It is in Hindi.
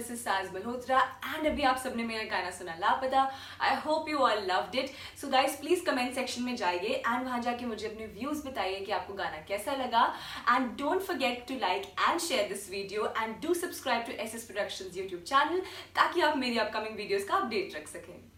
दिस इज साज मल्होत्रा एंड अभी आप सबने मेरा गाना सुना लापता। I hope you all loved it. So guys please comment section में जाइए एंड वहां जाके मुझे अपने व्यूज बताइए कि आपको गाना कैसा लगा। And don't forget to like and share this video and do subscribe to SS productions YouTube channel ताकि आप मेरी अपकमिंग वीडियोस का अपडेट रख सकें।